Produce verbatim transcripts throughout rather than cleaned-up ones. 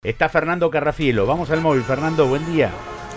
Está Fernando Carrafielo. Vamos al móvil. Fernando, buen día.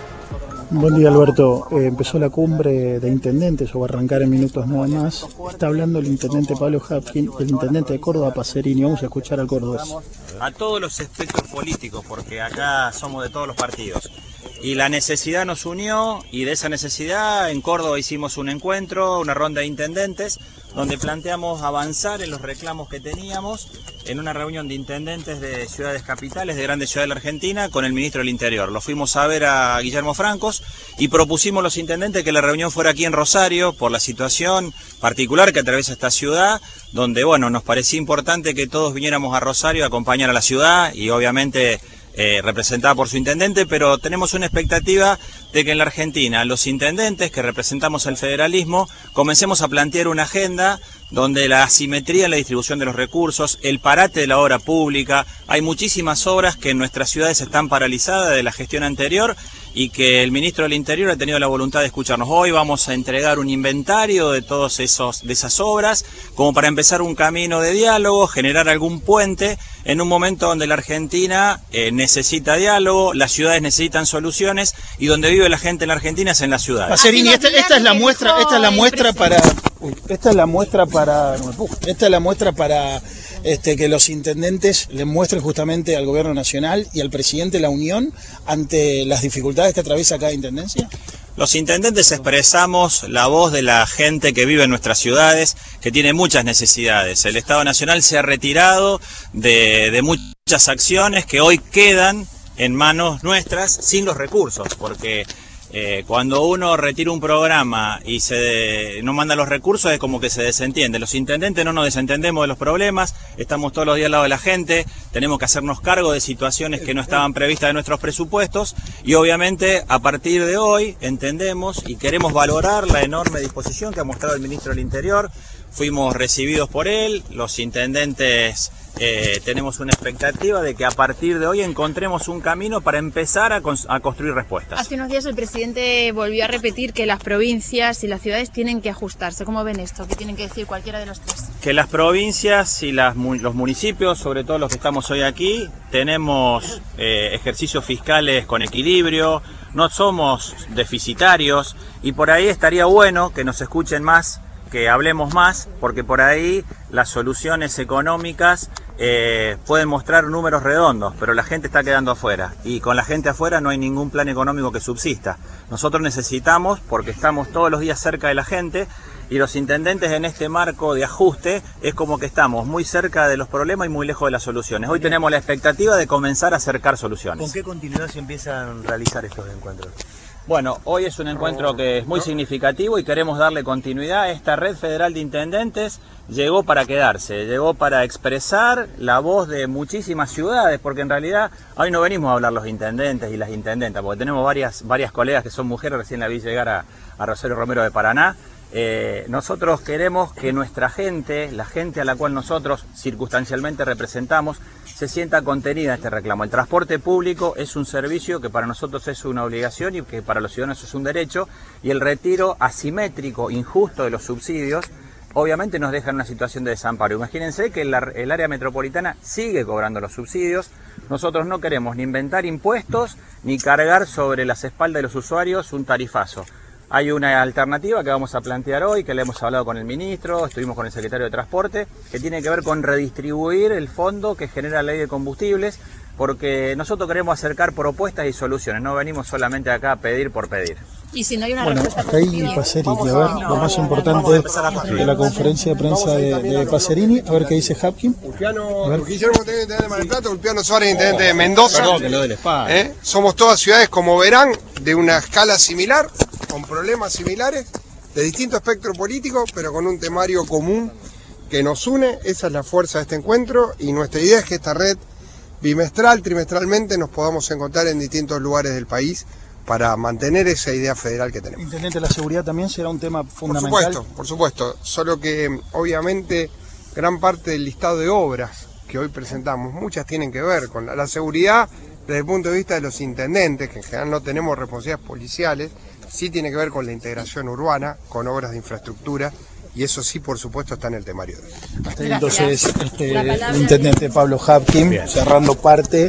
Buen día, Alberto. Eh, empezó la cumbre de intendentes, o va a arrancar en minutos nada más. Está hablando el intendente Pablo Hapkin, el intendente de Córdoba, Pacerini. Vamos a escuchar al cordobés. A todos los espectros políticos, porque acá somos de todos los partidos. Y la necesidad nos unió, y de esa necesidad en Córdoba hicimos un encuentro, una ronda de intendentes, donde planteamos avanzar en los reclamos que teníamos en una reunión de intendentes de ciudades capitales, de grandes ciudades de la Argentina, con el ministro del Interior. Lo fuimos a ver a Guillermo Francos y propusimos a los intendentes que la reunión fuera aquí en Rosario, por la situación particular que atraviesa esta ciudad, donde bueno, nos parecía importante que todos viniéramos a Rosario a acompañar a la ciudad y obviamente Eh, representada por su intendente, pero tenemos una expectativa de que en la Argentina los intendentes que representamos el federalismo comencemos a plantear una agenda donde la asimetría en la distribución de los recursos, el parate de la obra pública, hay muchísimas obras que en nuestras ciudades están paralizadas de la gestión anterior y que el ministro del Interior ha tenido la voluntad de escucharnos. Hoy vamos a entregar un inventario de todos esos de esas obras, como para empezar un camino de diálogo, generar algún puente en un momento donde la Argentina eh, necesita diálogo, las ciudades necesitan soluciones y donde vive la gente en la Argentina es en las ciudades. Pacerini, esta, esta es la muestra, esta es la muestra para, uy, esta es la muestra para, esta es la muestra para este, que los intendentes le muestren justamente al gobierno nacional y al presidente la unión ante las dificultades que atraviesa cada intendencia. Los intendentes expresamos la voz de la gente que vive en nuestras ciudades, que tiene muchas necesidades. El Estado Nacional se ha retirado de, de muchas acciones que hoy quedan en manos nuestras sin los recursos, porque eh, cuando uno retira un programa y se no manda los recursos es como que se desentiende. Los intendentes no nos desentendemos de los problemas, estamos todos los días al lado de la gente, tenemos que hacernos cargo de situaciones que no estaban previstas en nuestros presupuestos y obviamente a partir de hoy entendemos y queremos valorar la enorme disposición que ha mostrado el ministro del Interior. Fuimos recibidos por él, los intendentes eh, tenemos una expectativa de que a partir de hoy encontremos un camino para empezar a, a construir respuestas. Hace unos días el presidente volvió a repetir que las provincias y las ciudades tienen que ajustarse. ¿Cómo ven esto? ¿Qué tienen que decir cualquiera de los tres? Que las provincias y las, los municipios, sobre todo los que estamos hoy aquí, tenemos eh, ejercicios fiscales con equilibrio, no somos deficitarios y por ahí estaría bueno que nos escuchen más, que hablemos más, porque por ahí las soluciones económicas eh, pueden mostrar números redondos, pero la gente está quedando afuera y con la gente afuera no hay ningún plan económico que subsista. Nosotros necesitamos, porque estamos todos los días cerca de la gente y los intendentes en este marco de ajuste es como que estamos muy cerca de los problemas y muy lejos de las soluciones. Hoy tenemos la expectativa de comenzar a acercar soluciones. ¿Con qué continuidad se empiezan a realizar estos encuentros? Bueno, hoy es un encuentro que es muy significativo y queremos darle continuidad. Esta red federal de intendentes llegó para quedarse, llegó para expresar la voz de muchísimas ciudades, porque en realidad hoy no venimos a hablar los intendentes y las intendentas, porque tenemos varias, varias colegas que son mujeres, recién la vi llegar a, a Rosario Romero de Paraná. Eh, nosotros queremos que nuestra gente, la gente a la cual nosotros circunstancialmente representamos, se sienta contenida en este reclamo. El transporte público es un servicio que para nosotros es una obligación y que para los ciudadanos es un derecho, y el retiro asimétrico, injusto de los subsidios, obviamente nos deja en una situación de desamparo. Imagínense que la, el área metropolitana sigue cobrando los subsidios. Nosotros no queremos ni inventar impuestos ni cargar sobre las espaldas de los usuarios un tarifazo. Hay una alternativa que vamos a plantear hoy, que le hemos hablado con el ministro, estuvimos con el secretario de Transporte, que tiene que ver con redistribuir el fondo que genera la ley de combustibles, porque nosotros queremos acercar propuestas y soluciones, no venimos solamente acá a pedir por pedir. Y si no hay una bueno, hasta ahí Pacerini, a ver, lo más importante de la conferencia de prensa de, de Pacerini, a ver qué dice Hapkin. Ulpiano, Guillermo, intendente de Mar del Plata, Ulpiano Suárez, intendente de Mendoza. Perdón, que lo de la espada. ¿Eh? Somos todas ciudades, como verán, de una escala similar, con problemas similares, de distinto espectro político, pero con un temario común que nos une. Esa es la fuerza de este encuentro y nuestra idea es que esta red bimestral, trimestralmente, nos podamos encontrar en distintos lugares del país para mantener esa idea federal que tenemos. Intendente, la seguridad también será un tema fundamental. Por supuesto, por supuesto, solo que obviamente gran parte del listado de obras que hoy presentamos, muchas tienen que ver con la, la seguridad desde el punto de vista de los intendentes, que en general no tenemos responsabilidades policiales, sí tiene que ver con la integración urbana, con obras de infraestructura, y eso sí, por supuesto, está en el temario de hoy. Hasta ahí entonces este, el intendente Pablo Hapkin, cerrando parte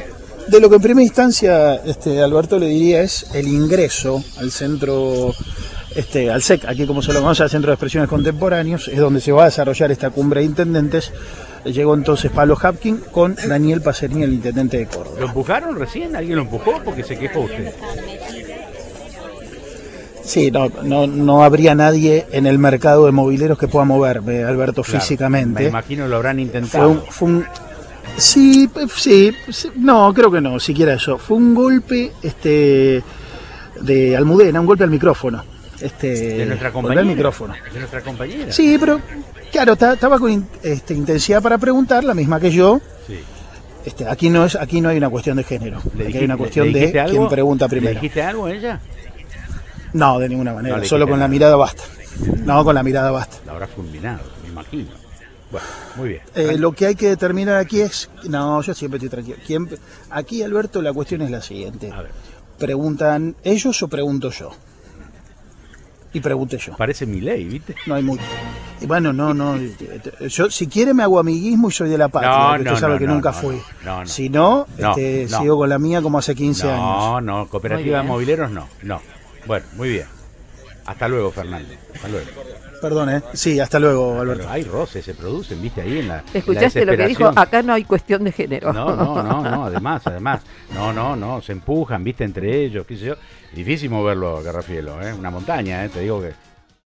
de lo que en primera instancia, este, Alberto, le diría es el ingreso al centro, este, al S E C, aquí como se lo conoce, al Centro de Expresiones Contemporáneos, es donde se va a desarrollar esta cumbre de intendentes. Llegó entonces Pablo Hapkin con Daniel Pacerini, el intendente de Córdoba. ¿Lo empujaron recién? ¿Alguien lo empujó? Porque se quejó usted. Sí, no, no, no habría nadie en el mercado de mobileros que pueda moverme, Alberto, Claro, físicamente. Me imagino lo habrán Fue intentado. un, fue un- sí, sí, sí, no, creo que no, siquiera eso. Fue un golpe este, de Almudena, un golpe al micrófono. Este, de nuestra golpe compañera. al micrófono. De nuestra compañera. Sí, pero claro, ta- estaba con in- este, intensidad para preguntar, la misma que yo. Sí. Este, aquí no es, aquí no hay una cuestión de género, ¿Le aquí hay una dijiste- cuestión le de dijiste algo? quién pregunta ¿Le primero. dijiste algo a ella? No, de ninguna manera, No le solo dijiste con la nada. mirada basta. No, con la mirada basta. La habrá fulminado, me imagino. Bueno, muy bien. Eh, lo que hay que determinar aquí es, no, yo siempre estoy tranquilo. ¿Quién- aquí, Alberto, la cuestión es la siguiente. A ver, ¿Preguntan ellos o pregunto yo? Y pregunté yo. parece mi ley, ¿viste? No hay mucho. Y bueno, no, no. Yo, si quiere, me hago amiguismo y soy de la patria, No, que usted no, sabe no, que no, nunca no, fui. no, no. Si no, No, este, no. sigo con la mía como hace quince años. No, no, cooperativa de Muy bien. mobileros no, no. Bueno, muy bien. Hasta luego, Fernando. Hasta luego. Perdón, ¿eh? Sí, hasta luego, Alberto. Hay roces, se producen, viste, ahí en la. en la ¿Escuchaste lo que dijo? desesperación. Acá no hay cuestión de género. No, no, no, no, además, además. No, no, no, se empujan, viste, entre ellos, qué sé yo. Difícil moverlo, Garrafielo, ¿eh? Una montaña, ¿eh? Te digo que